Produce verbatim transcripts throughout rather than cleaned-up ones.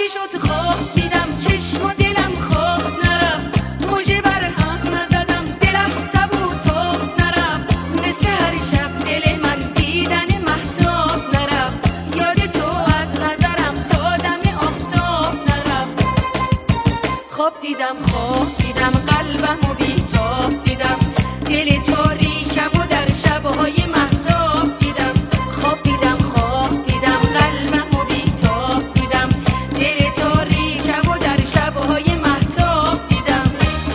که شد خواب دیدم چشم و دلم خواب نرفت، موجه بر هم نزدم دل از تبو تاب نرفت، مثل هر شب دل من دیدن مهتاب نرفت، یاد تو از نظرم تا دم آفتاب نرفت. خواب دیدم خواب دیدم قلبم و بیتاب دیدم، دل تاریکم و در شبهای مهتاب دیدم. خواب دیدم خواب دیدم قلبم و بیتاب دیدم، دل تاریکم و در شبهای مهتاب دیدم.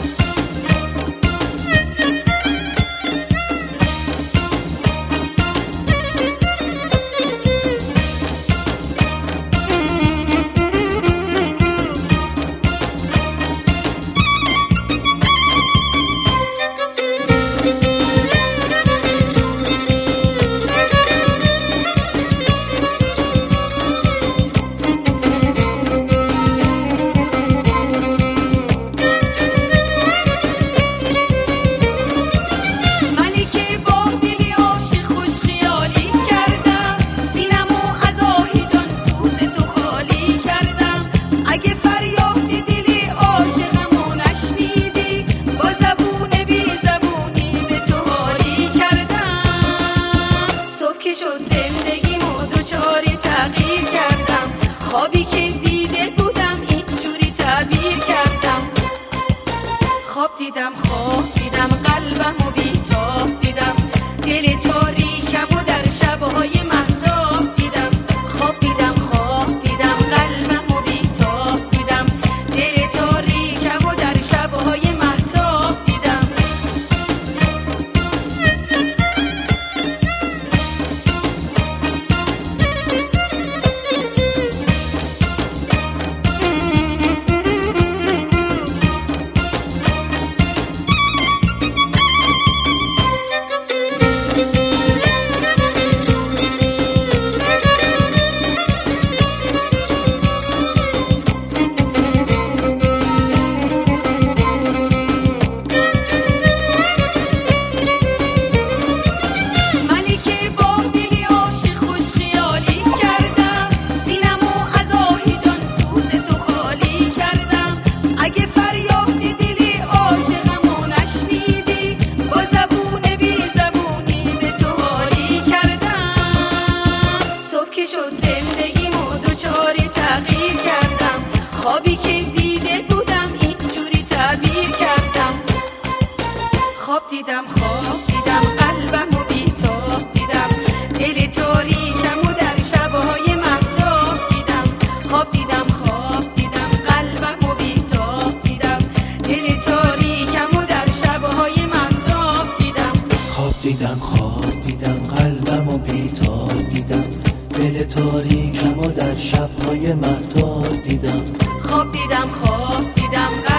خوابی که دیده بودم اینجوری تعبیر کردم. خواب دیدم خواب دیدم قلبم و بیتاب دیدم، دل تاریکم و در شبهای مهتاب دیدم. خواب دیدم خواب دیدم قلبم و بیتاب دیدم، دل تاریکم و در شبهای مهتاب دیدم. خوابی که دیده بودم اینجوری تعبیر کردم. خواب دیدم خواب دیدم قلبم و بیتاب دیدم، دل تاریکم و در شبهای مهتاب دیدم. خواب دیدم خواب دیدم قلبم و بیتاب دیدم، دل تاریکم و در شبهای مهتاب دیدم. خواب دیدم خواب دیدم قلبم و بیتاب دیدم، دل تاریکم و در شبهای مهتاب دیدم. خواب دیدم خواب دیدم